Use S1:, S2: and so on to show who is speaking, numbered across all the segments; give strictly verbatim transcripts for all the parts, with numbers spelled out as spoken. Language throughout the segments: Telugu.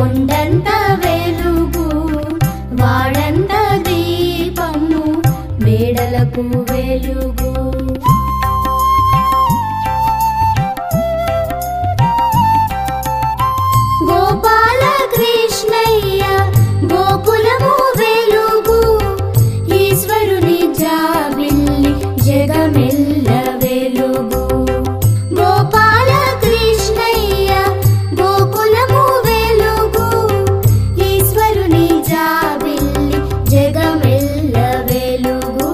S1: కొండంత వెలుగు వాడంత దీపము మేడలకు వెలుగు. గోపాల కృష్ణయ్య గోకులము వెలుగు ఈశ్వరుని జాబిల్లి జగమెల్ల వెలుగు. గోపాల కృష్ణయ్య గోకులము వెలుగు ఈశ్వరుని జాబిల్లి జగమెల్ల వెలుగు.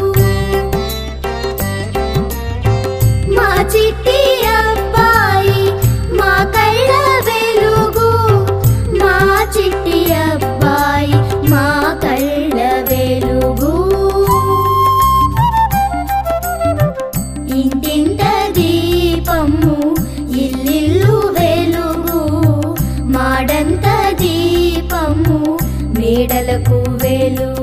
S1: మా చిట్టి అబ్బాయి మా కళ్ళ వెలుగు మా చిట్టి అబ్బాయి మా కళ్ళ వెలుగు. ఇంటింట దీపము ఇల్లిల్లు వెలుగు మాడంత దీపము మేడలకు వెలుగు.